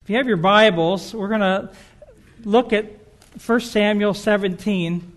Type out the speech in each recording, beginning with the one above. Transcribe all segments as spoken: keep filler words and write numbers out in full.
If you have your Bibles, we're going to look at First Samuel seventeen.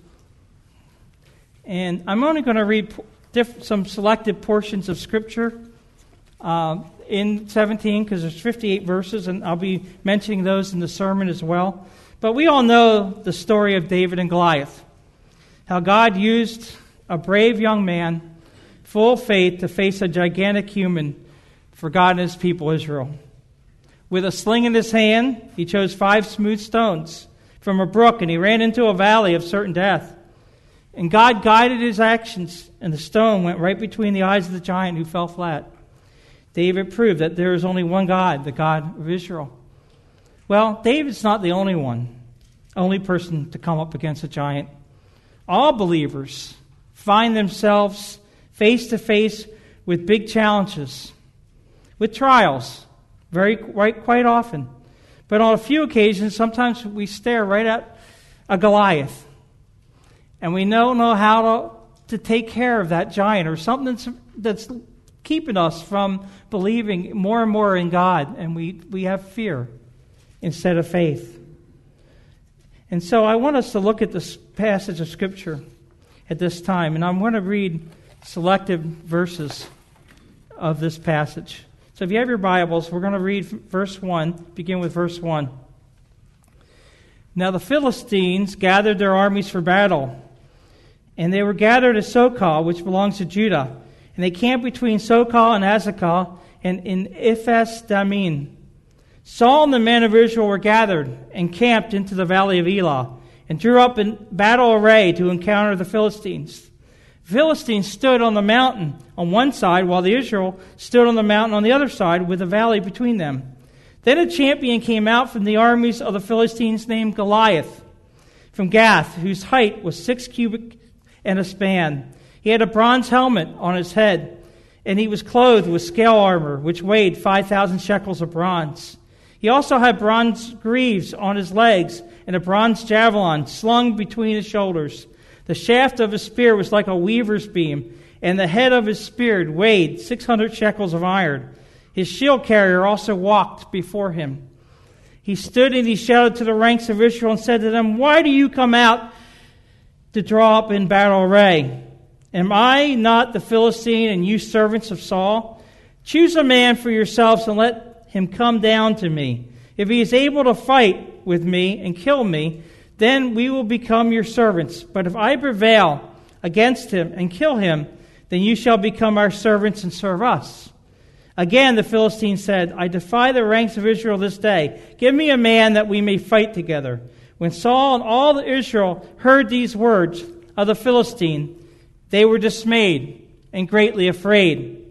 And I'm only going to read diff- some selected portions of Scripture uh, in seventeen, because there's fifty-eight verses, and I'll be mentioning those in the sermon as well. But we all know the story of David and Goliath, how God used a brave young man, full of faith, to face a gigantic human for God and his people, Israel. With a sling in his hand, he chose five smooth stones from a brook, and he ran into a valley of certain death. And God guided his actions, and the stone went right between the eyes of the giant who fell flat. David proved that there is only one God, the God of Israel. Well, David's not the only one, only person to come up against a giant. All believers find themselves face to face with big challenges, with trials, very right, quite often. But on a few occasions, sometimes we stare right at a Goliath, and we don't know how to, to take care of that giant, or something that's, that's keeping us from believing more and more in God, and we, we have fear instead of faith. And so I want us to look at this passage of Scripture at this time, and I'm going to read selected verses of this passage. So if you have your Bibles, we're going to read verse one, begin with verse one. Now the Philistines gathered their armies for battle, and they were gathered at Sokal, which belongs to Judah, and they camped between Sokal and Azekah, and in Ephes Dammim. Saul and the men of Israel were gathered and camped into the valley of Elah, and drew up in battle array to encounter the Philistines. The Philistines stood on the mountain on one side, while the Israel stood on the mountain on the other side, with a valley between them. Then a champion came out from the armies of the Philistines named Goliath, from Gath, whose height was six cubits and a span. He had a bronze helmet on his head, and he was clothed with scale armor, which weighed five thousand shekels of bronze. He also had bronze greaves on his legs, and a bronze javelin slung between his shoulders. The shaft of his spear was like a weaver's beam, and the head of his spear weighed six hundred shekels of iron. His shield carrier also walked before him. He stood and he shouted to the ranks of Israel and said to them, "Why do you come out to draw up in battle array? Am I not the Philistine, and you servants of Saul? Choose a man for yourselves and let him come down to me. If he is able to fight with me and kill me, then we will become your servants. But if I prevail against him and kill him, then you shall become our servants and serve us." Again the Philistines said, "I defy the ranks of Israel this day. Give me a man that we may fight together." When Saul and all the Israel heard these words of the Philistine, they were dismayed and greatly afraid.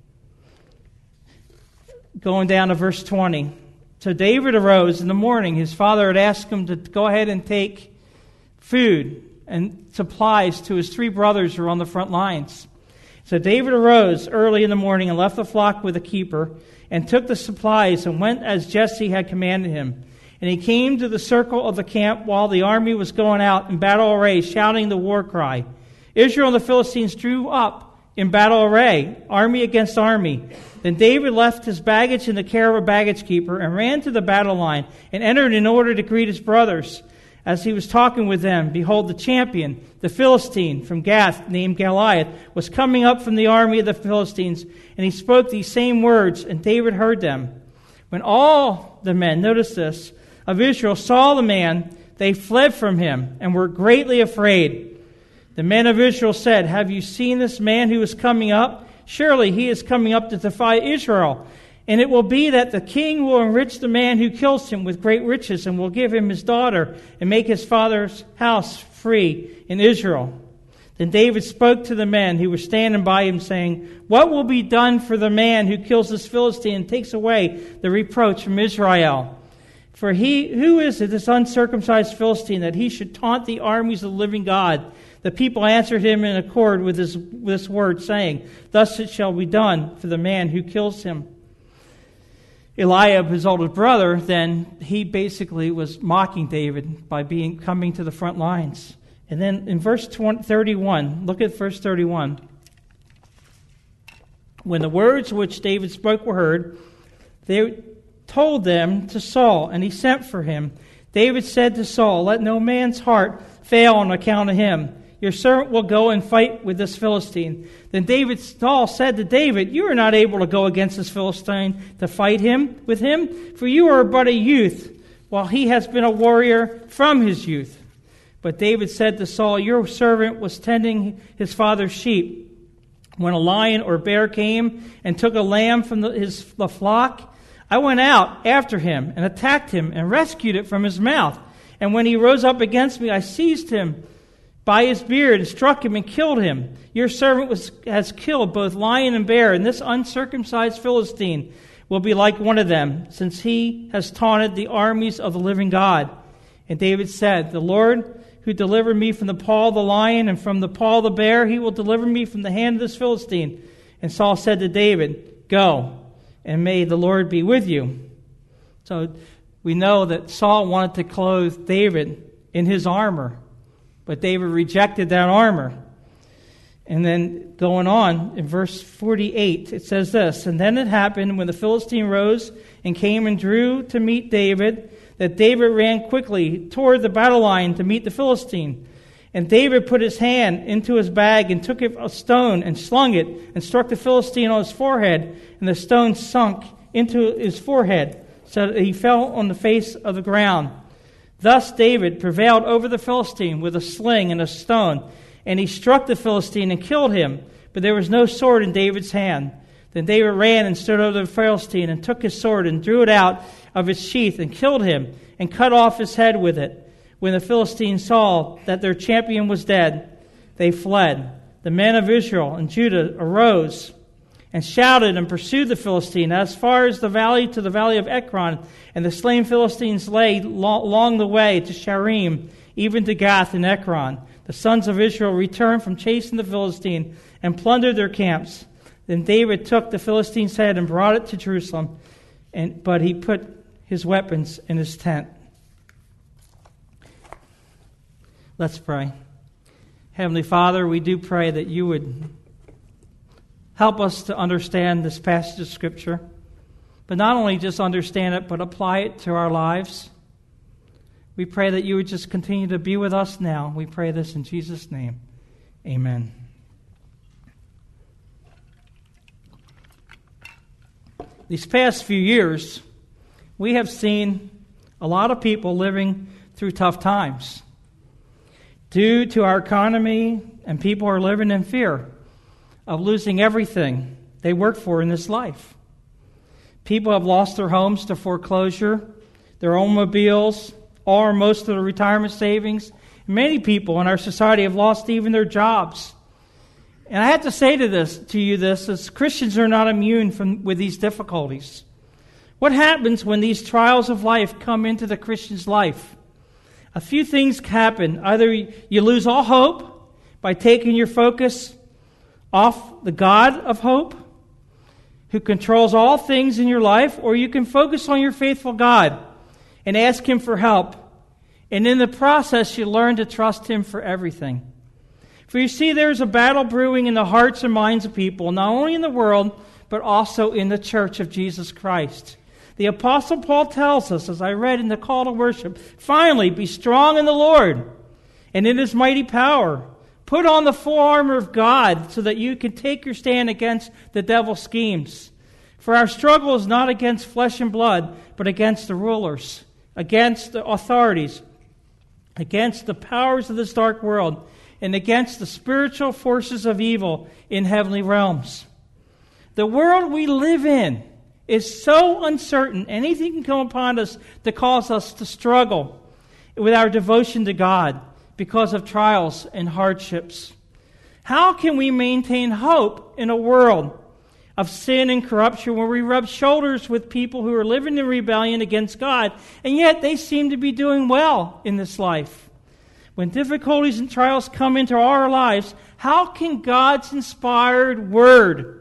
Going down to verse twenty. So David arose in the morning. His father had asked him to go ahead and take food and supplies to his three brothers who were on the front lines. So David arose early in the morning and left the flock with a keeper, and took the supplies and went as Jesse had commanded him. And he came to the circle of the camp while the army was going out in battle array, shouting the war cry. Israel and the Philistines drew up in battle array, army against army. Then David left his baggage in the care of a baggage keeper and ran to the battle line and entered in order to greet his brothers. As he was talking with them, behold, the champion, the Philistine from Gath, named Goliath, was coming up from the army of the Philistines, and he spoke these same words, and David heard them. When all the men, notice this, of Israel saw the man, they fled from him and were greatly afraid. The men of Israel said, "Have you seen this man who is coming up? Surely he is coming up to defy Israel. And it will be that the king will enrich the man who kills him with great riches, and will give him his daughter, and make his father's house free in Israel." Then David spoke to the men who were standing by him, saying, "What will be done for the man who kills this Philistine and takes away the reproach from Israel? For he, who is it, this uncircumcised Philistine, that he should taunt the armies of the living God?" The people answered him in accord with his, with this word, saying, "Thus it shall be done for the man who kills him." Eliab, his older brother, then he basically was mocking David by being coming to the front lines. And then in verse thirty-one, look at verse thirty-one. When the words which David spoke were heard, they told them to Saul, and he sent for him. David said to Saul, "Let no man's heart fail on account of him. Your servant will go and fight with this Philistine." Then David, Saul said to David, "You are not able to go against this Philistine to fight him with him, for you are but a youth, while he has been a warrior from his youth." But David said to Saul, "Your servant was tending his father's sheep, when a lion or bear came and took a lamb from the, his the flock. I went out after him and attacked him and rescued it from his mouth. And when he rose up against me, I seized him by his beard and struck him and killed him. Your servant was, has killed both lion and bear, and this uncircumcised Philistine will be like one of them, since he has taunted the armies of the living God." And David said, "The Lord who delivered me from the paw of the lion and from the paw of the bear, he will deliver me from the hand of this Philistine." And Saul said to David, "Go, and may the Lord be with you." So we know that Saul wanted to clothe David in his armor, but David rejected that armor. And then going on, in verse forty-eight, it says this, "And then it happened when the Philistine rose and came and drew to meet David, that David ran quickly toward the battle line to meet the Philistine. And David put his hand into his bag and took a stone and slung it and struck the Philistine on his forehead. And the stone sunk into his forehead so that he fell on the face of the ground. Thus David prevailed over the Philistine with a sling and a stone. And he struck the Philistine and killed him. But there was no sword in David's hand. Then David ran and stood over the Philistine and took his sword and drew it out of its sheath and killed him and cut off his head with it. When the Philistines saw that their champion was dead, they fled. The men of Israel and Judah arose and shouted and pursued the Philistine as far as the valley to the valley of Ekron. And the slain Philistines lay lo- along the way to Sharim, even to Gath and Ekron. The sons of Israel returned from chasing the Philistine and plundered their camps. Then David took the Philistine's head and brought it to Jerusalem, and but he put his weapons in his tent. Let's pray. Heavenly Father, we do pray that you would help us to understand this passage of Scripture, but not only just understand it, but apply it to our lives. We pray that you would just continue to be with us now. We pray this in Jesus' name. Amen. These past few years, we have seen a lot of people living through tough times. Due to our economy, and people are living in fear of losing everything they work for in this life. People have lost their homes to foreclosure, their automobiles, or most of their retirement savings. Many people in our society have lost even their jobs. And I have to say to this, to you this, as Christians are not immune from with these difficulties. What happens when these trials of life come into the Christian's life? A few things happen. Either you lose all hope by taking your focus off the God of hope, who controls all things in your life, or you can focus on your faithful God and ask Him for help. And in the process, you learn to trust Him for everything. For you see, there's a battle brewing in the hearts and minds of people, not only in the world, but also in the church of Jesus Christ. The Apostle Paul tells us, as I read in the call to worship, finally, be strong in the Lord and in His mighty power. Put on the full armor of God so that you can take your stand against the devil's schemes. For our struggle is not against flesh and blood, but against the rulers, against the authorities, against the powers of this dark world, and against the spiritual forces of evil in heavenly realms. The world we live in is so uncertain. Anything can come upon us to cause us to struggle with our devotion to God because of trials and hardships. How can we maintain hope in a world of sin and corruption where we rub shoulders with people who are living in rebellion against God, and yet they seem to be doing well in this life? When difficulties and trials come into our lives, how can God's inspired Word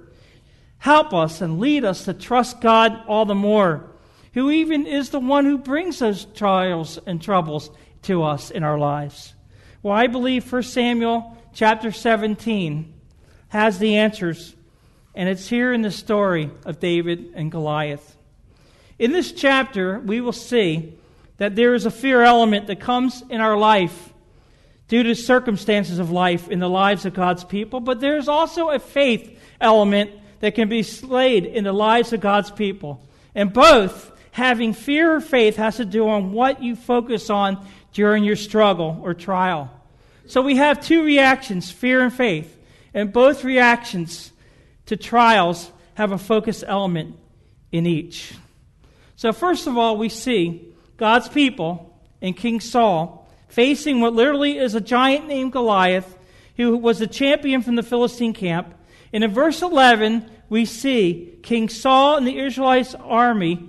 help us and lead us to trust God all the more, who even is the one who brings those trials and troubles to us in our lives? Well, I believe First Samuel chapter seventeen has the answers, and it's here in the story of David and Goliath. In this chapter, we will see that there is a fear element that comes in our life due to circumstances of life in the lives of God's people, but there is also a faith element that can be slayed in the lives of God's people. And both, having fear or faith, has to do on what you focus on during your struggle or trial. So we have two reactions, fear and faith, and both reactions to trials have a focus element in each. So first of all, we see God's people and King Saul facing what literally is a giant named Goliath, who was a champion from the Philistine camp. And in verse eleven, we see King Saul and the Israelite army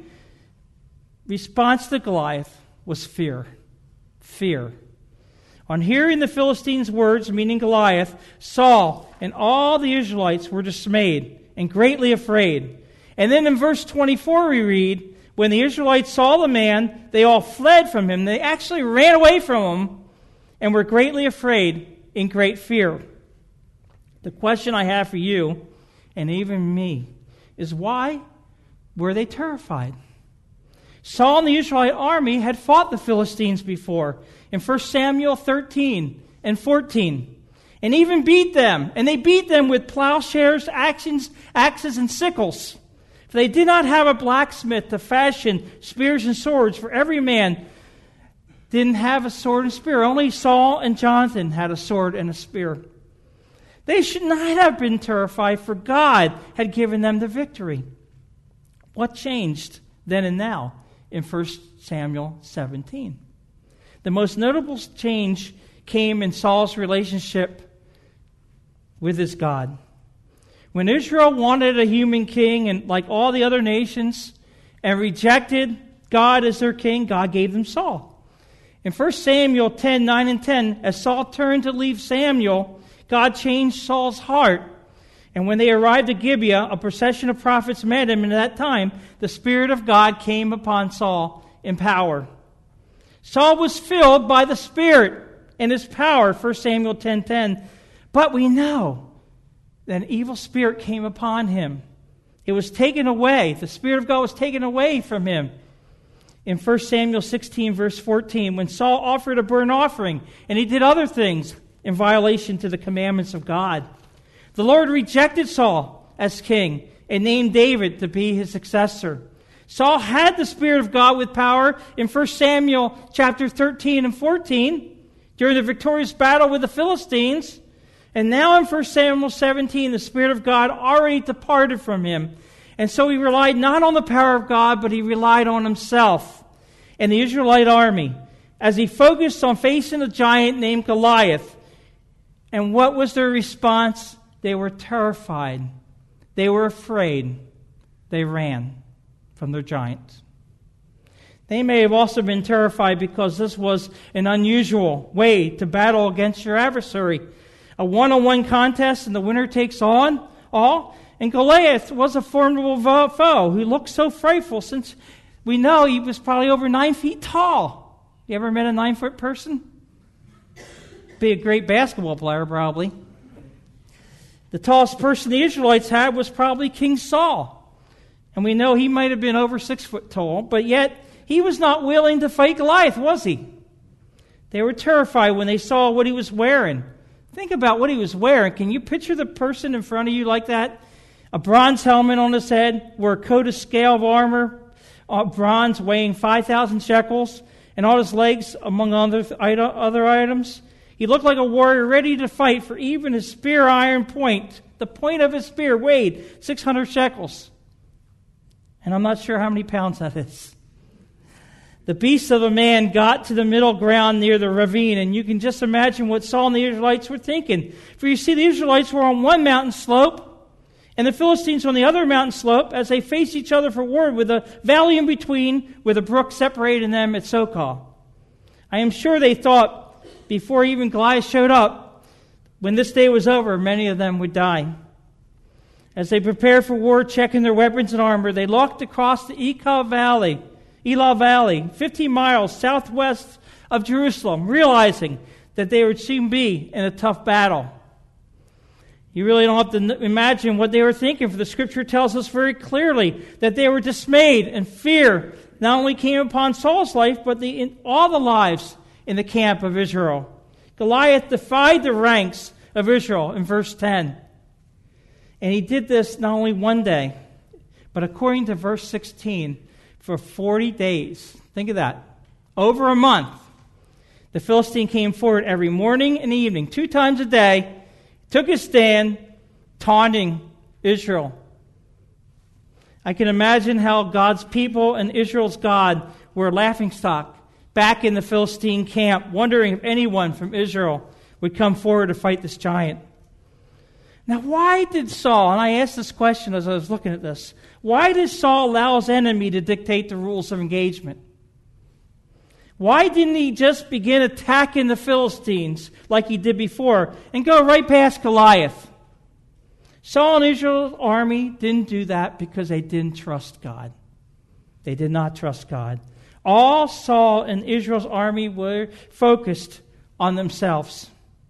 response to Goliath was fear. Fear. On hearing the Philistines' words, meaning Goliath, Saul and all the Israelites were dismayed and greatly afraid. And then in verse twenty-four we read, when the Israelites saw the man, they all fled from him. They actually ran away from him and were greatly afraid in great fear. The question I have for you, and even me, is why were they terrified? Saul and the Israelite army had fought the Philistines before in First Samuel thirteen and fourteen, and even beat them. And they beat them with plowshares, axes, axes and sickles. For they did not have a blacksmith to fashion spears and swords, for every man didn't have a sword and spear. Only Saul and Jonathan had a sword and a spear. They should not have been terrified, for God had given them the victory. What changed then and now in First Samuel seventeen? The most notable change came in Saul's relationship with his God. When Israel wanted a human king, and like all the other nations, and rejected God as their king, God gave them Saul. In First Samuel ten, nine and ten, as Saul turned to leave Samuel, God changed Saul's heart. And when they arrived at Gibeah, a procession of prophets met him, and at that time, the Spirit of God came upon Saul in power. Saul was filled by the Spirit and his power, First Samuel ten ten. But we know that an evil spirit came upon him. It was taken away. The Spirit of God was taken away from him. In First Samuel sixteen, verse fourteen, when Saul offered a burnt offering, and he did other things in violation to the commandments of God, the Lord rejected Saul as king and named David to be his successor. Saul had the Spirit of God with power in First Samuel chapter thirteen and fourteen during the victorious battle with the Philistines. And now in First Samuel seventeen, the Spirit of God already departed from him. And so he relied not on the power of God, but he relied on himself and the Israelite army as he focused on facing a giant named Goliath. And what was their response? They were terrified. They were afraid. They ran from their giant. They may have also been terrified because this was an unusual way to battle against your adversary. A one-on-one contest, and the winner takes on all. And Goliath was a formidable foe who looked so frightful, since we know he was probably over nine feet tall. You ever met a nine-foot person? Be a great basketball player, probably. The tallest person the Israelites had was probably King Saul. And we know he might have been over six foot tall, but yet he was not willing to fight Goliath, was he? They were terrified when they saw what he was wearing. Think about what he was wearing. Can you picture the person in front of you like that? A bronze helmet on his head, wore a coat of scale of armor, uh, bronze weighing five thousand shekels, and on his legs, among other, other items. He looked like a warrior ready to fight, for even his spear iron point, the point of his spear, weighed six hundred shekels. And I'm not sure how many pounds that is. The beast of a man got to the middle ground near the ravine, and you can just imagine what Saul and the Israelites were thinking. For you see, the Israelites were on one mountain slope, and the Philistines on the other mountain slope, as they faced each other for war, with a valley in between, with a brook separating them at Sokal. I am sure they thought, before even Goliath showed up, when this day was over, many of them would die. As they prepared for war, checking their weapons and armor, they walked across the Elah Valley, Elah Valley, fifteen miles southwest of Jerusalem, realizing that they would soon be in a tough battle. You really don't have to imagine what they were thinking, for the Scripture tells us very clearly that they were dismayed, and fear not only came upon Saul's life, but the, in all the lives in the camp of Israel. Goliath defied the ranks of Israel in verse ten. And he did this not only one day, but according to verse sixteen, for forty days. Think of that. Over a month. The Philistine came forward every morning and evening, two times a day, took his stand, taunting Israel. I can imagine how God's people and Israel's God were a laughingstock back in the Philistine camp, wondering if anyone from Israel would come forward to fight this giant. Now, why did Saul, and I asked this question as I was looking at this, why did Saul allow his enemy to dictate the rules of engagement? Why didn't he just begin attacking the Philistines like he did before and go right past Goliath? Saul and Israel's army didn't do that because they didn't trust God. They did not trust God. All Saul and Israel's army were focused on themselves.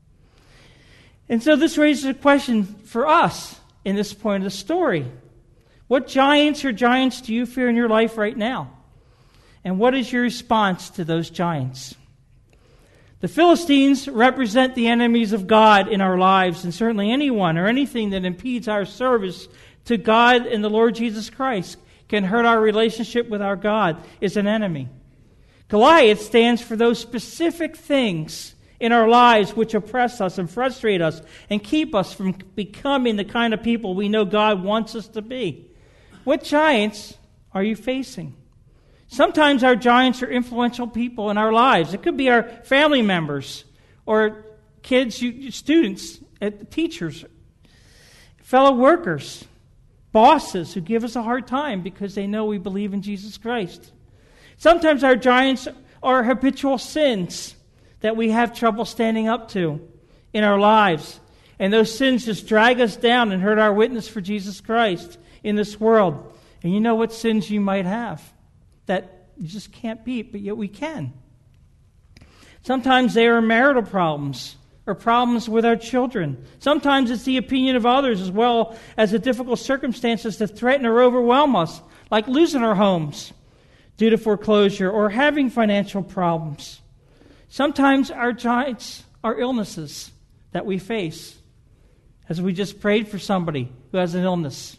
And so this raises a question for us in this point of the story. What giants or giants do you fear in your life right now? And what is your response to those giants? The Philistines represent the enemies of God in our lives, and certainly anyone or anything that impedes our service to God and the Lord Jesus Christ can hurt our relationship with our God is an enemy. Goliath stands for those specific things in our lives which oppress us and frustrate us and keep us from becoming the kind of people we know God wants us to be. What giants are you facing? Sometimes our giants are influential people in our lives. It could be our family members or kids, students, teachers, fellow workers, bosses who give us a hard time because they know we believe in Jesus Christ. Sometimes our giants are habitual sins that we have trouble standing up to in our lives. And those sins just drag us down and hurt our witness for Jesus Christ in this world. And you know what sins you might have that you just can't beat, but yet we can. Sometimes they are marital problems or problems with our children. Sometimes it's the opinion of others as well as the difficult circumstances that threaten or overwhelm us, like losing our homes due to foreclosure or having financial problems. Sometimes our giants are illnesses that we face, as we just prayed for somebody who has an illness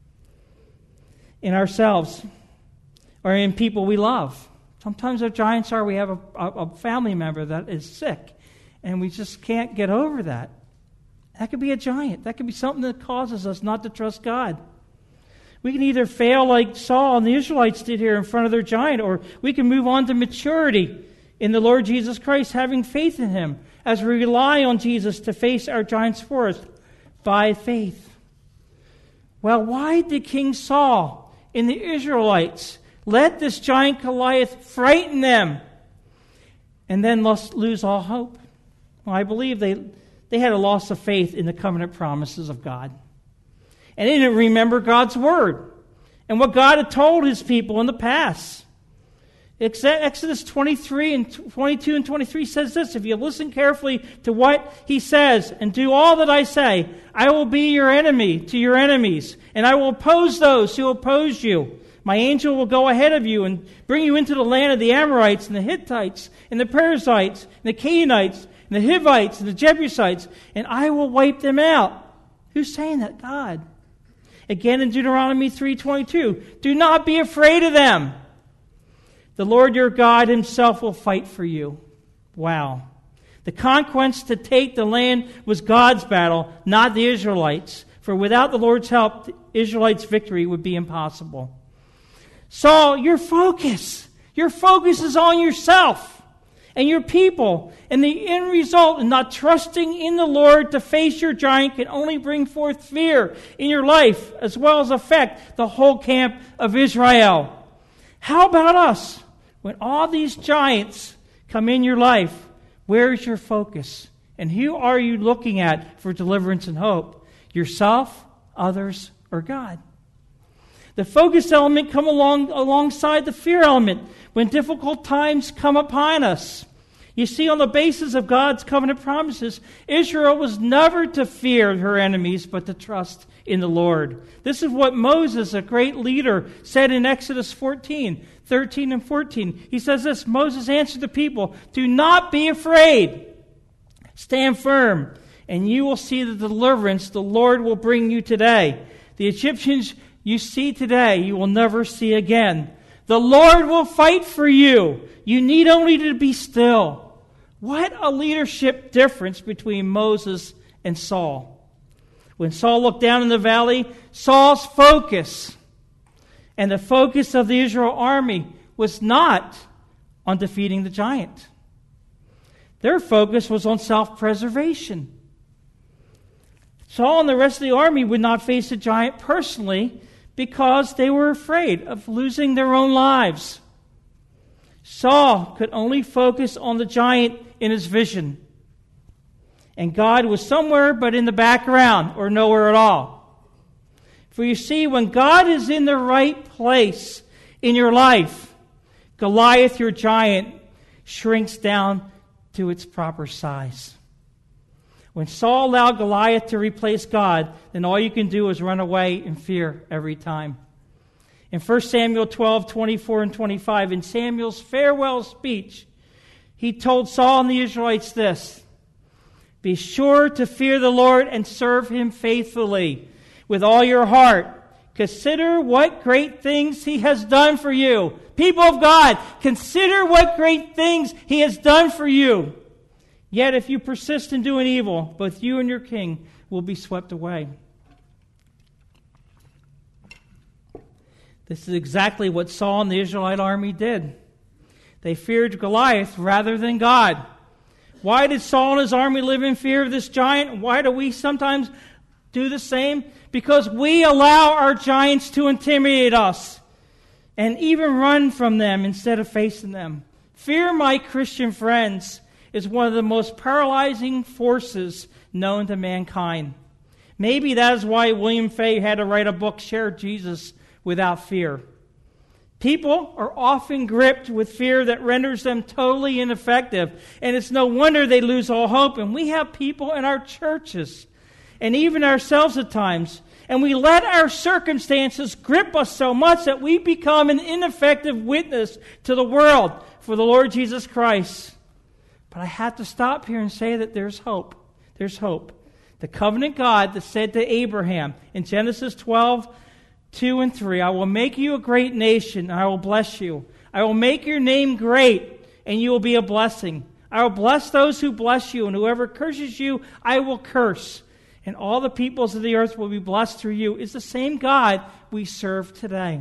in ourselves or in people we love. Sometimes our giants are we have a, a family member that is sick, and we just can't get over that. That could be a giant. That could be something that causes us not to trust God. We can either fail like Saul and the Israelites did here in front of their giant, or we can move on to maturity in the Lord Jesus Christ, having faith in Him as we rely on Jesus to face our giants for us by faith. Well, why did King Saul and the Israelites let this giant Goliath frighten them and then lose all hope? Well, I believe they, they had a loss of faith in the covenant promises of God. And they didn't remember God's word and what God had told His people in the past. Exodus twenty-three and twenty-two and twenty-three says this: if you listen carefully to what He says and do all that I say, I will be your enemy to your enemies, and I will oppose those who oppose you. My angel will go ahead of you and bring you into the land of the Amorites and the Hittites and the Perizzites and the Canaanites and the Hivites and the Jebusites, and I will wipe them out. Who's saying that? God. Again in Deuteronomy three twenty-two, do not be afraid of them. The Lord your God Himself will fight for you. Wow. The conquest to take the land was God's battle, not the Israelites. For without the Lord's help, the Israelites' victory would be impossible. Saul, your focus, your focus is on yourself and your people. And the end result in not trusting in the Lord to face your giant can only bring forth fear in your life, as well as affect the whole camp of Israel. How about us? When all these giants come in your life, where is your focus? And who are you looking at for deliverance and hope? Yourself, others, or God? The focus element come along alongside the fear element when difficult times come upon us. You see, on the basis of God's covenant promises, Israel was never to fear her enemies, but to trust in the Lord. This is what Moses, a great leader, said in Exodus fourteen, thirteen and fourteen. He says this, Moses answered the people, "Do not be afraid. Stand firm, and you will see the deliverance the Lord will bring you today. The Egyptians you see today, you will never see again. The Lord will fight for you. You need only to be still." What a leadership difference between Moses and Saul. When Saul looked down in the valley, Saul's focus and the focus of the Israel army was not on defeating the giant. Their focus was on self-preservation. Saul and the rest of the army would not face the giant personally because they were afraid of losing their own lives. Saul could only focus on the giant in his vision. And God was somewhere but in the background or nowhere at all. For you see, when God is in the right place in your life, Goliath, your giant, shrinks down to its proper size. When Saul allowed Goliath to replace God, then all you can do is run away in fear every time. In First Samuel twelve, twenty-four and twenty-five, in Samuel's farewell speech, he told Saul and the Israelites this, "Be sure to fear the Lord and serve him faithfully with all your heart. Consider what great things he has done for you." People of God, consider what great things he has done for you. Yet if you persist in doing evil, both you and your king will be swept away. This is exactly what Saul and the Israelite army did. They feared Goliath rather than God. Why did Saul and his army live in fear of this giant? Why do we sometimes do the same? Because we allow our giants to intimidate us and even run from them instead of facing them. Fear, my Christian friends, is one of the most paralyzing forces known to mankind. Maybe that is why William Fay had to write a book, Share Jesus Without Fear. People are often gripped with fear that renders them totally ineffective, and it's no wonder they lose all hope. And we have people in our churches, and even ourselves at times, and we let our circumstances grip us so much that we become an ineffective witness to the world for the Lord Jesus Christ. But I have to stop here and say that there's hope. There's hope. The covenant God that said to Abraham in Genesis twelve, two and three, "I will make you a great nation, and I will bless you. I will make your name great, and you will be a blessing. I will bless those who bless you, and whoever curses you, I will curse. And all the peoples of the earth will be blessed through you," is the same God we serve today.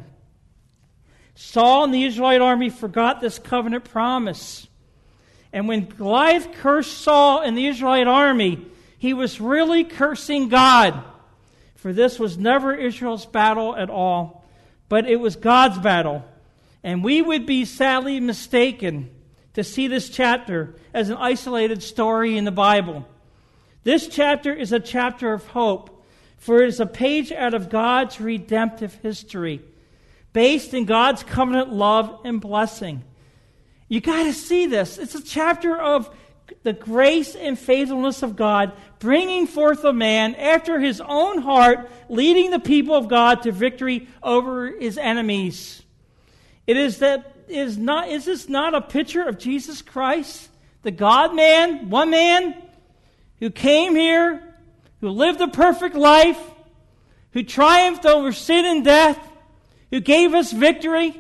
Saul and the Israelite army forgot this covenant promise. And when Goliath cursed Saul and the Israelite army, he was really cursing God. For this was never Israel's battle at all, but it was God's battle. And we would be sadly mistaken to see this chapter as an isolated story in the Bible. This chapter is a chapter of hope, for it is a page out of God's redemptive history, based in God's covenant love and blessing. You got to see this. It's a chapter of the grace and faithfulness of God, bringing forth a man after his own heart, leading the people of God to victory over his enemies. It is that is not is this not a picture of Jesus Christ, the God-man, one man, who came here, who lived a perfect life, who triumphed over sin and death, who gave us victory?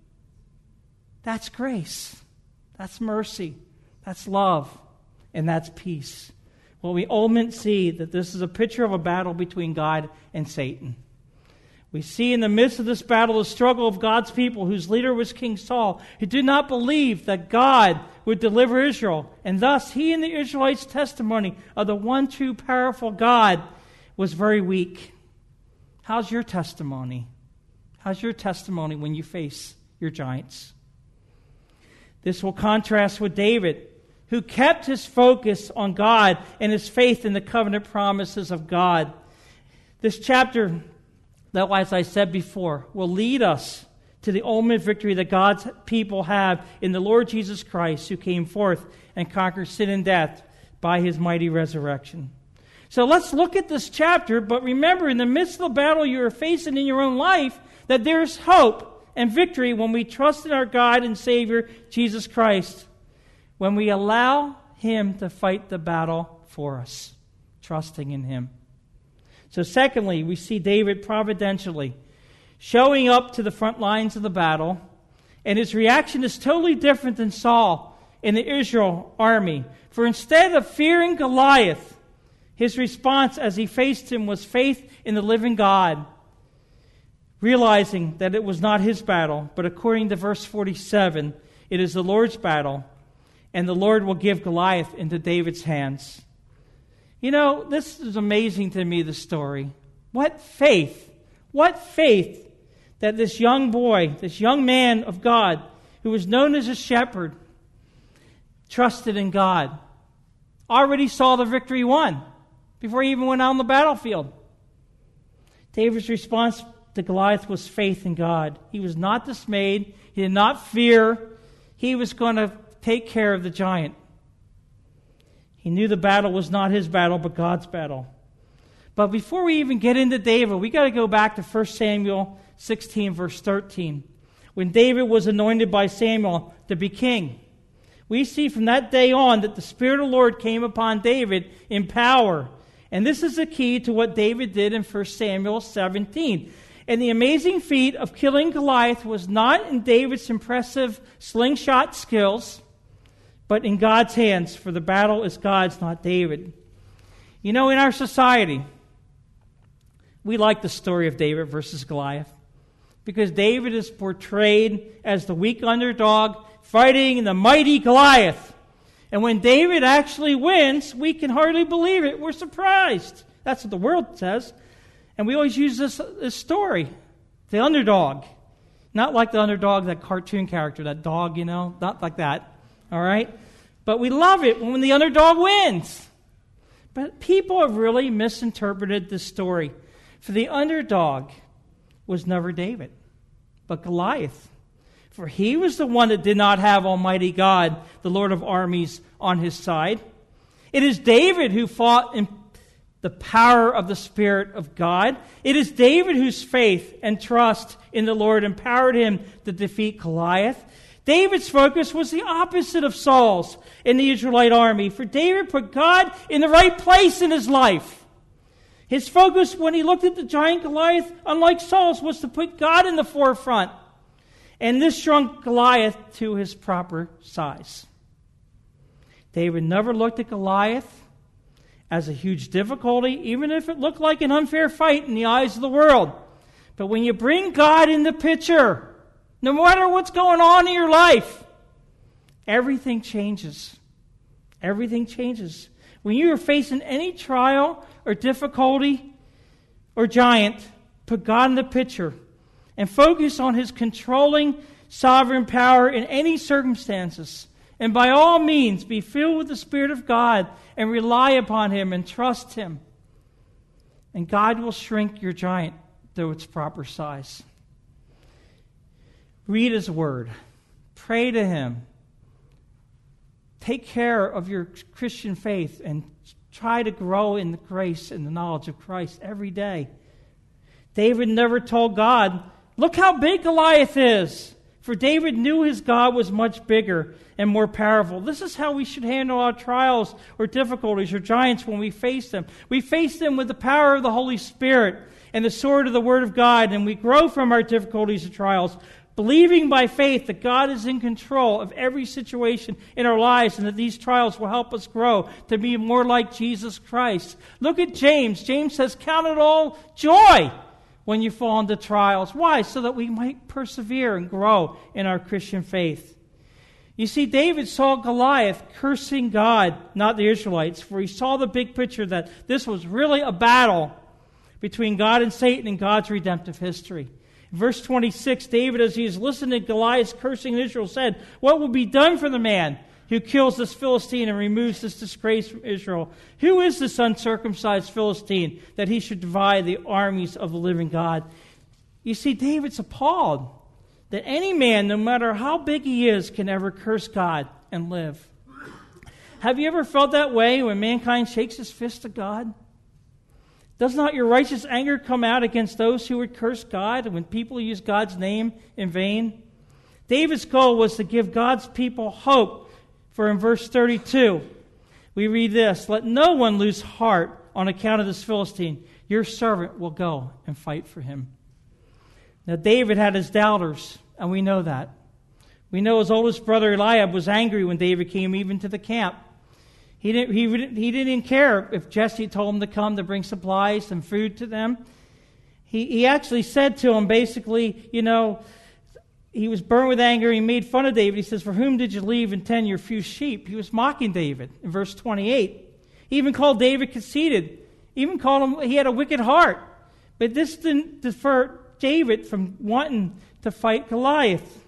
That's grace. That's mercy. That's love. And that's peace. Well, we ultimately see that this is a picture of a battle between God and Satan. We see in the midst of this battle the struggle of God's people, whose leader was King Saul, who did not believe that God would deliver Israel. And thus, he and the Israelites' testimony of the one true powerful God was very weak. How's your testimony? How's your testimony when you face your giants? This will contrast with David, who kept his focus on God and his faith in the covenant promises of God. This chapter, though, as I said before, will lead us to the ultimate victory that God's people have in the Lord Jesus Christ, who came forth and conquered sin and death by his mighty resurrection. So let's look at this chapter, but remember, in the midst of the battle you are facing in your own life, that there is hope and victory when we trust in our God and Savior, Jesus Christ, when we allow him to fight the battle for us, trusting in him. So secondly, we see David providentially showing up to the front lines of the battle, and his reaction is totally different than Saul in the Israel army. For instead of fearing Goliath, his response as he faced him was faith in the living God, realizing that it was not his battle, but according to verse forty-seven, it is the Lord's battle, and the Lord will give Goliath into David's hands. You know, this is amazing to me, this story. What faith, what faith that this young boy, this young man of God, who was known as a shepherd, trusted in God. Already saw the victory won before he even went out on the battlefield. David's response to Goliath was faith in God. He was not dismayed. He did not fear. He was going to take care of the giant. He knew the battle was not his battle, but God's battle. But before we even get into David, we got to go back to First Samuel sixteen, verse thirteen. When David was anointed by Samuel to be king, we see from that day on that the Spirit of the Lord came upon David in power. And this is the key to what David did in First Samuel seventeen. And the amazing feat of killing Goliath was not in David's impressive slingshot skills, but in God's hands, for the battle is God's, not David. You know, in our society, we like the story of David versus Goliath, because David is portrayed as the weak underdog fighting the mighty Goliath. And when David actually wins, we can hardly believe it. We're surprised. That's what the world says. And we always use this, this story, the underdog. Not like the underdog, that cartoon character, that dog, you know, not like that. All right? But we love it when the underdog wins. But people have really misinterpreted this story. For the underdog was never David, but Goliath. For he was the one that did not have Almighty God, the Lord of armies, on his side. It is David who fought in the power of the Spirit of God. It is David whose faith and trust in the Lord empowered him to defeat Goliath. David's focus was the opposite of Saul's in the Israelite army, for David put God in the right place in his life. His focus when he looked at the giant Goliath, unlike Saul's, was to put God in the forefront. And this shrunk Goliath to his proper size. David never looked at Goliath as a huge difficulty, even if it looked like an unfair fight in the eyes of the world. But when you bring God in the picture, no matter what's going on in your life, everything changes. Everything changes. When you are facing any trial or difficulty or giant, put God in the picture and focus on his controlling sovereign power in any circumstances. And by all means, be filled with the Spirit of God and rely upon him and trust him. And God will shrink your giant to its proper size. Read his word. Pray to him. Take care of your Christian faith and try to grow in the grace and the knowledge of Christ every day. David never told God, "Look how big Goliath is." For David knew his God was much bigger and more powerful. This is how we should handle our trials or difficulties or giants when we face them. We face them with the power of the Holy Spirit and the sword of the Word of God, and we grow from our difficulties and trials, believing by faith that God is in control of every situation in our lives and that these trials will help us grow to be more like Jesus Christ. Look at James. James says, "Count it all joy when you fall into trials." Why? So that we might persevere and grow in our Christian faith. You see, David saw Goliath cursing God, not the Israelites, for he saw the big picture that this was really a battle between God and Satan in God's redemptive history. In verse twenty-six, David, as he is listening to Goliath's cursing in Israel, said, "What will be done for the man who kills this Philistine and removes this disgrace from Israel? Who is this uncircumcised Philistine that he should divide the armies of the living God?" You see, David's appalled. that any man, no matter how big he is, can ever curse God and live. Have you ever felt that way when mankind shakes his fist at God? Does not your righteous anger come out against those who would curse God when people use God's name in vain? David's goal was to give God's people hope. For in verse thirty-two, we read this, "Let no one lose heart on account of this Philistine. Your servant will go and fight for him." Now David had his doubters, and we know that. We know his oldest brother Eliab was angry when David came even to the camp. He didn't, he, he didn't even care if Jesse told him to come to bring supplies and food to them. He, he actually said to him, basically, you know, he was burned with anger. He made fun of David. He says, "For whom did you leave and tend your few sheep?" He was mocking David in verse twenty-eight. He even called David conceited. He even called him, he had a wicked heart. But this didn't deter David from wanting to fight Goliath.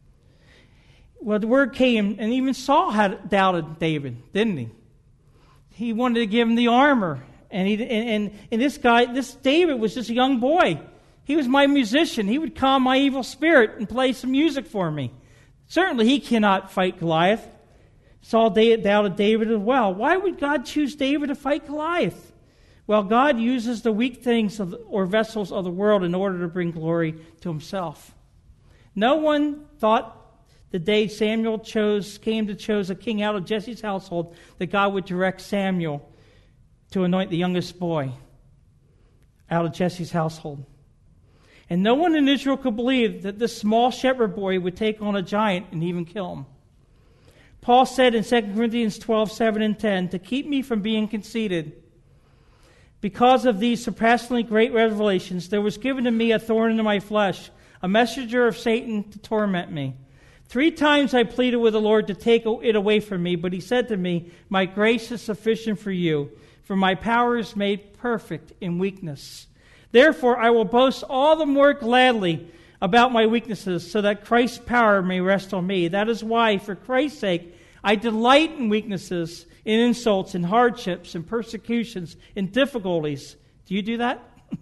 Well, the word came, and even Saul had doubted David, didn't he? He wanted to give him the armor. And, he, and, and, and this guy, this David was just a young boy. He was my musician. He would calm my evil spirit and play some music for me. Certainly he cannot fight Goliath. Saul doubted David as well. Why would God choose David to fight Goliath? Well, God uses the weak things of the, or vessels of the world in order to bring glory to himself. No one thought the day Samuel chose came to choose a king out of Jesse's household that God would direct Samuel to anoint the youngest boy out of Jesse's household. And no one in Israel could believe that this small shepherd boy would take on a giant and even kill him. Paul said in Second Corinthians twelve, seven and ten, "To keep me from being conceited, because of these surpassingly great revelations, there was given to me a thorn in my flesh, a messenger of Satan to torment me. Three times I pleaded with the Lord to take it away from me, but he said to me, 'My grace is sufficient for you, for my power is made perfect in weakness. Therefore I will boast all the more gladly about my weaknesses, so that Christ's power may rest on me. That is why, for Christ's sake, I delight in weaknesses, in insults, in hardships, in persecutions, in difficulties.'" Do you do that?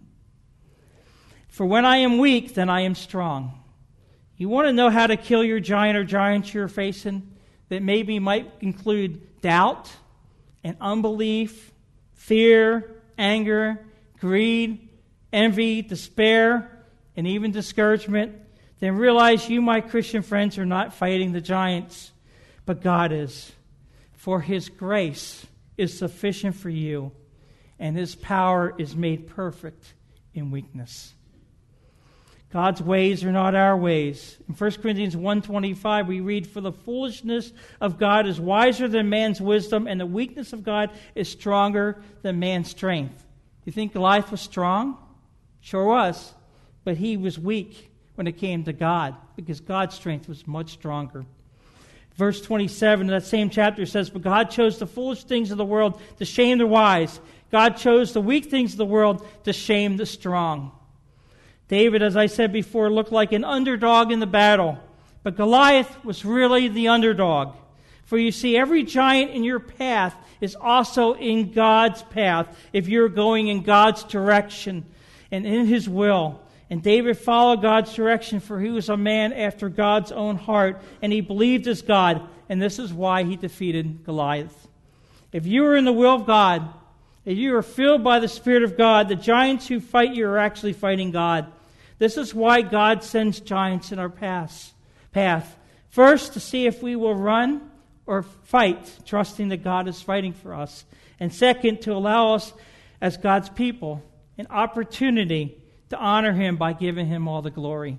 "For when I am weak, then I am strong." You want to know how to kill your giant or giants you're facing that maybe might include doubt and unbelief, fear, anger, greed, envy, despair, and even discouragement? Then realize you, my Christian friends, are not fighting the giants, but God is. For his grace is sufficient for you, and his power is made perfect in weakness. God's ways are not our ways. In First Corinthians one twenty-five, we read, "For the foolishness of God is wiser than man's wisdom, and the weakness of God is stronger than man's strength." You think Goliath was strong? Sure was. But he was weak when it came to God, because God's strength was much stronger. Verse twenty-seven of that same chapter says, "But God chose the foolish things of the world to shame the wise. God chose the weak things of the world to shame the strong." David, as I said before, looked like an underdog in the battle. But Goliath was really the underdog. For you see, every giant in your path is also in God's path if you're going in God's direction and in his will. And David followed God's direction, for he was a man after God's own heart, and he believed as God, and this is why he defeated Goliath. If you are in the will of God, if you are filled by the Spirit of God, the giants who fight you are actually fighting God. This is why God sends giants in our path. First, to see if we will run or fight, trusting that God is fighting for us. And second, to allow us, as God's people, an opportunity to honor him by giving him all the glory.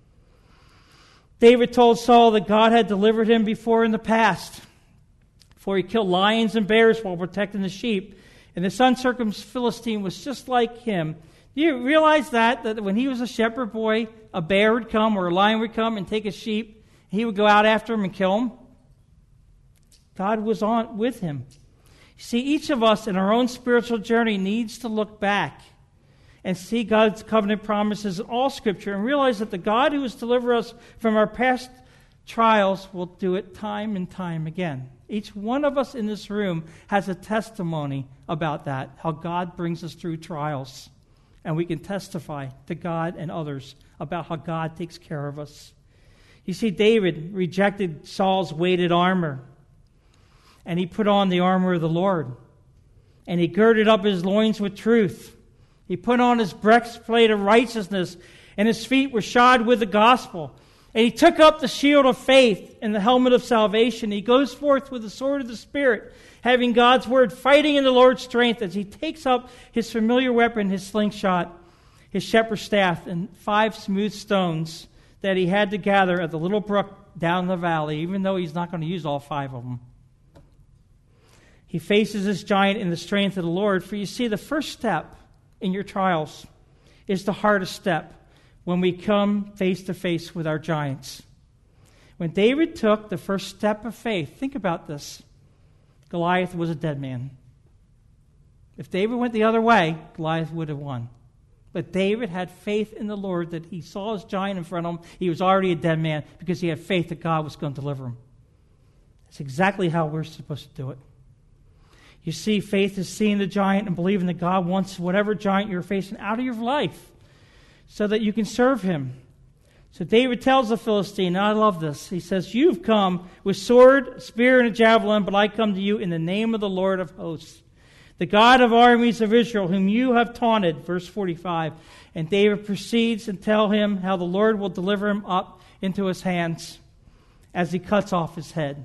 David told Saul that God had delivered him before in the past, for he killed lions and bears while protecting the sheep. And this uncircumcised Philistine was just like him. Do you realize that, that when he was a shepherd boy, a bear would come or a lion would come and take a sheep, and he would go out after him and kill him? God was on with him. See, each of us in our own spiritual journey needs to look back and see God's covenant promises in all Scripture and realize that the God who has delivered us from our past trials will do it time and time again. Each one of us in this room has a testimony about that, how God brings us through trials. And we can testify to God and others about how God takes care of us. You see, David rejected Saul's weighted armor, and he put on the armor of the Lord. And he girded up his loins with truth. He put on his breastplate of righteousness, and his feet were shod with the gospel. And he took up the shield of faith and the helmet of salvation. He goes forth with the sword of the Spirit, having God's word, fighting in the Lord's strength, as he takes up his familiar weapon, his slingshot, his shepherd's staff, and five smooth stones that he had to gather at the little brook down the valley, even though he's not going to use all five of them. He faces this giant in the strength of the Lord. For you see, the first step in your trials is the hardest step when we come face to face with our giants. When David took the first step of faith, think about this. Goliath was a dead man. If David went the other way, Goliath would have won. But David had faith in the Lord that he saw his giant in front of him. He was already a dead man because he had faith that God was going to deliver him. That's exactly how we're supposed to do it. You see, faith is seeing the giant and believing that God wants whatever giant you're facing out of your life so that you can serve him. So David tells the Philistine, and I love this, he says, "You've come with sword, spear, and a javelin, but I come to you in the name of the Lord of hosts, the God of armies of Israel, whom you have taunted." Verse forty-five. And David proceeds and tell him how the Lord will deliver him up into his hands as he cuts off his head.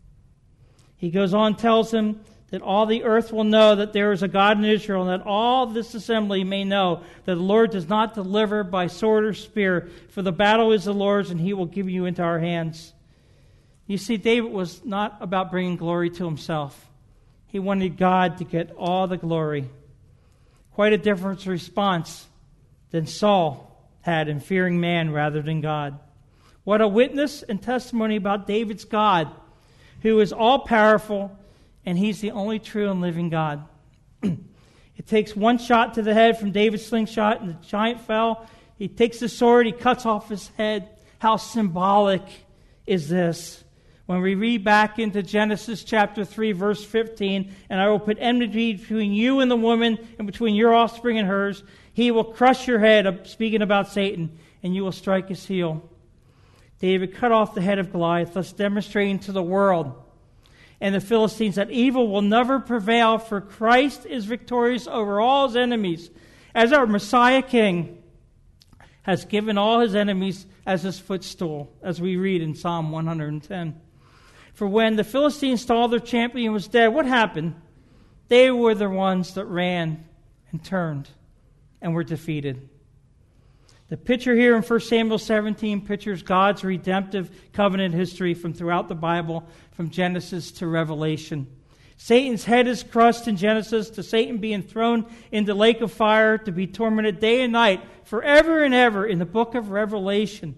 He goes on, tells him that all the earth will know that there is a God in Israel, and that all this assembly may know that the Lord does not deliver by sword or spear, for the battle is the Lord's, and he will give you into our hands. You see, David was not about bringing glory to himself. He wanted God to get all the glory. Quite a different response than Saul had in fearing man rather than God. What a witness and testimony about David's God, who is all-powerful, and he's the only true and living God. It takes one shot to the head from David's slingshot, and the giant fell. He takes the sword, he cuts off his head. How symbolic is this? When we read back into Genesis chapter three, verse fifteen, "And I will put enmity between you and the woman, and between your offspring and hers. He will crush your head," speaking about Satan, "and you will strike his heel." David cut off the head of Goliath, thus demonstrating to the world and the Philistines that evil will never prevail, for Christ is victorious over all his enemies, as our Messiah King has given all his enemies as his footstool, as we read in Psalm one hundred ten. For when the Philistines saw their champion was dead, what happened? They were the ones that ran and turned and were defeated. The picture here in First Samuel seventeen pictures God's redemptive covenant history from throughout the Bible, from Genesis to Revelation. Satan's head is crushed in Genesis, to Satan being thrown into the lake of fire to be tormented day and night forever and ever in the book of Revelation.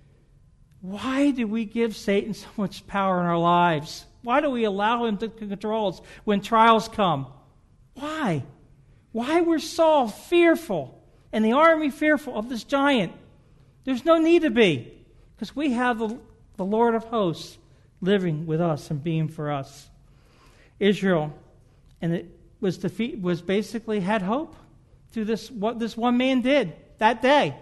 Why do we give Satan so much power in our lives? Why do we allow him to control us when trials come? Why? Why were Saul fearful and the army fearful of this giant? There's no need to be, because we have the, the Lord of hosts living with us and being for us. Israel, and it was defeat was basically had hope through this what this one man did that day.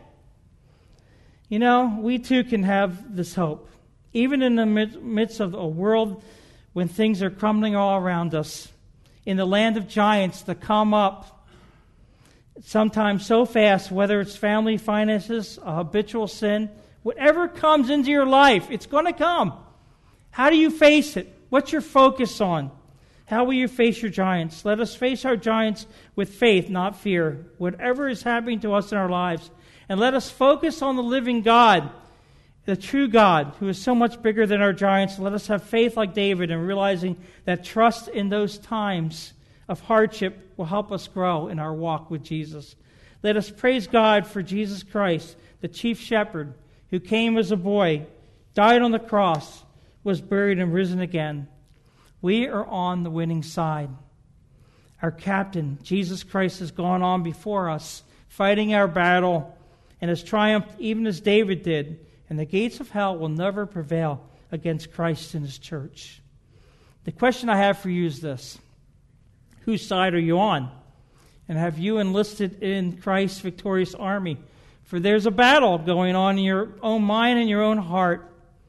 You know, we too can have this hope, even in the midst of a world when things are crumbling all around us, in the land of giants that come up sometimes so fast, whether it's family, finances, a habitual sin, whatever comes into your life, it's going to come. How do you face it? What's your focus on? How will you face your giants? Let us face our giants with faith, not fear, whatever is happening to us in our lives. And let us focus on the living God, the true God, who is so much bigger than our giants. Let us have faith like David in realizing that trust in those times of hardship will help us grow in our walk with Jesus. Let us praise God for Jesus Christ, the chief shepherd, who came as a boy, died on the cross, was buried and risen again. We are on the winning side. Our captain, Jesus Christ, has gone on before us, fighting our battle, and has triumphed even as David did. And the gates of hell will never prevail against Christ and his church. The question I have for you is this: whose side are you on? And have you enlisted in Christ's victorious army? For there's a battle going on in your own mind and your own heart.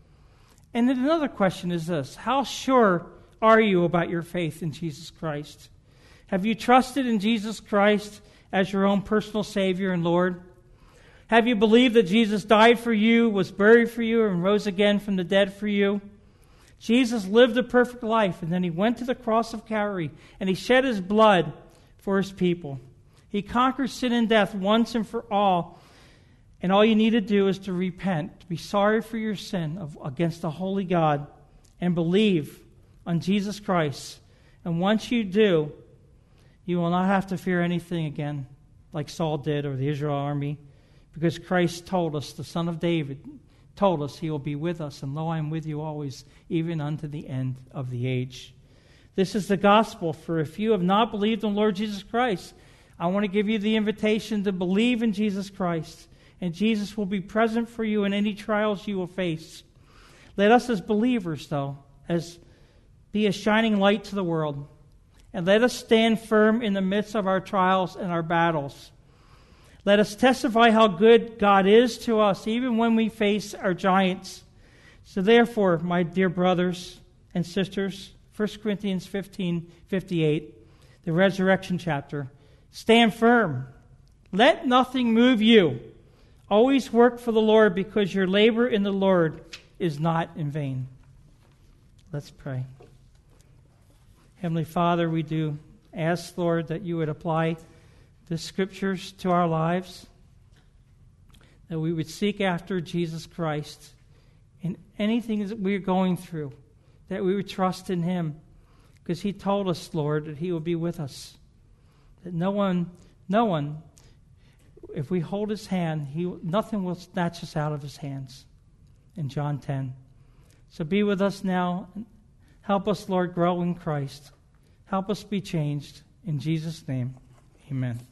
And then another question is this: how sure are you about your faith in Jesus Christ? Have you trusted in Jesus Christ as your own personal Savior and Lord? Have you believed that Jesus died for you, was buried for you, and rose again from the dead for you? Jesus lived a perfect life, and then he went to the cross of Calvary, and he shed his blood for his people. He conquered sin and death once and for all, and all you need to do is to repent, to be sorry for your sin of, against the holy God, and believe on Jesus Christ. And once you do, you will not have to fear anything again, like Saul did or the Israel army, because Christ told us, the Son of David told us, he will be with us, and lo, I am with you always, even unto the end of the age. This is the gospel. For if you have not believed in the Lord Jesus Christ, I want to give you the invitation to believe in Jesus Christ, and Jesus will be present for you in any trials you will face. Let us as believers, though, as be a shining light to the world, and let us stand firm in the midst of our trials and our battles. Let us testify how good God is to us, even when we face our giants. So therefore, my dear brothers and sisters, First Corinthians fifteen fifty-eight, the resurrection chapter, stand firm. Let nothing move you. Always work for the Lord, because your labor in the Lord is not in vain. Let's pray. Heavenly Father, we do ask, Lord, that you would apply the Scriptures to our lives, that we would seek after Jesus Christ in anything that we're going through, that we would trust in him, because he told us, Lord, that he will be with us, that no one, no one, if we hold his hand, he, nothing will snatch us out of his hands, in John ten. So be with us now. Help us, Lord, grow in Christ. Help us be changed. In Jesus' name, amen.